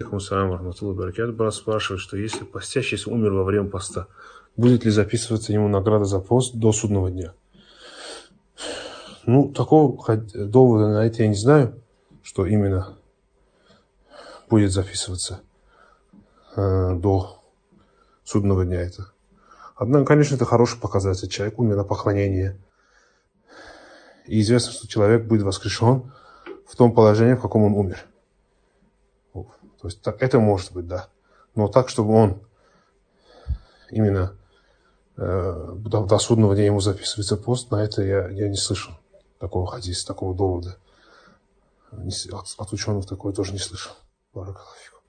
Брат спрашивает, что если постящийся умер во время поста, будет ли записываться ему награда за пост до судного дня? Ну, такого довода на это я не знаю, что именно будет записываться до судного дня это. Однако, конечно, это хороший показатель. Человек умер на поклонении. И известно, что человек будет воскрешен в том положении, в каком он умер. То есть так, это может быть, да. Но так, чтобы он именно до судного дня ему записывается пост, на это я не слышал такого хадиса, такого довода. От ученых такое тоже не слышал. Баракаллаху фикум.